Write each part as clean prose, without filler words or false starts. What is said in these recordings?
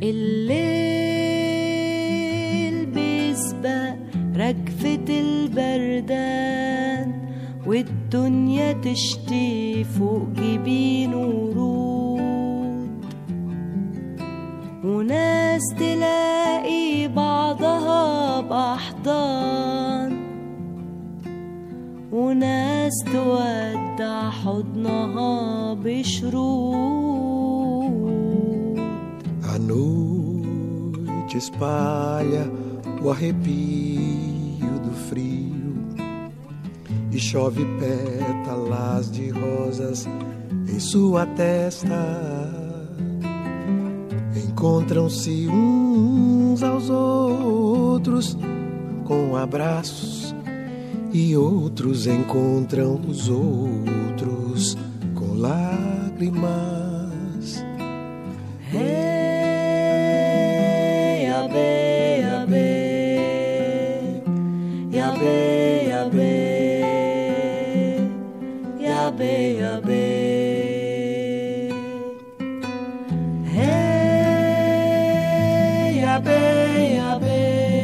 الليل بيسبق رجفة البردان والدنيا تشتي فوق جبين ورود، وناس تلاقي بعضها بأحضان، وناس تودع حضنها بشرود. A noite espalha o arrepio do frio e chove pétalas de rosas em sua testa. Encontram-se uns aos outros com abraços e outros encontram os outros com lágrimas. Hey, yabe, yabe, yabe, yabe, yabe, yabe. Hey, yabe, yabe,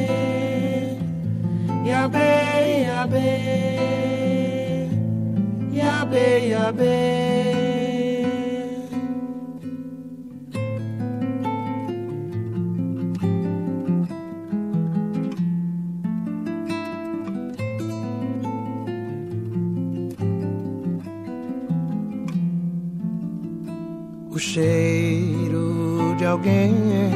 yabe, yabe, yabe, yabe. O cheiro de alguém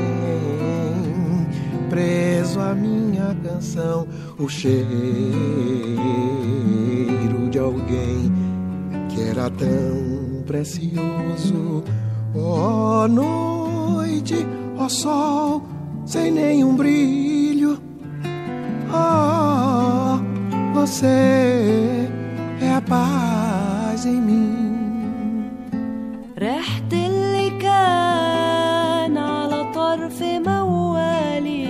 preso à minha canção, o cheiro de alguém que era tão precioso. Ó noite, ó sol, sem nenhum brilho. Ó, você é a paz em mim. ريحة اللي كان على طرف موالي،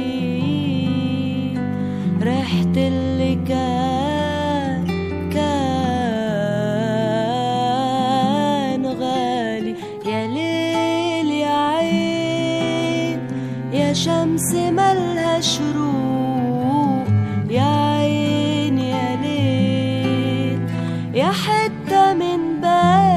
ريحة اللي كان غالي. يا ليل يا عين يا شمس ملها شروق، يا عين يا ليل يا حتة من بالي.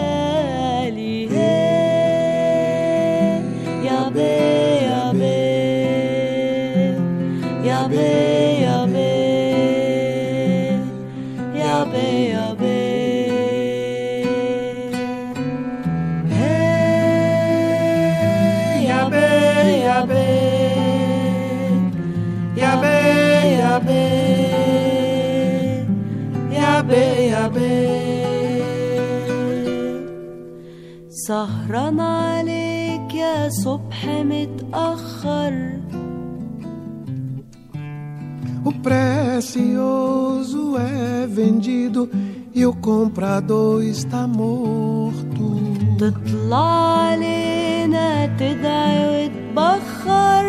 سهران عليك يا صبح متأخر. O precioso é vendido e o comprador está morto. تطلع علينا تدعي وتبخر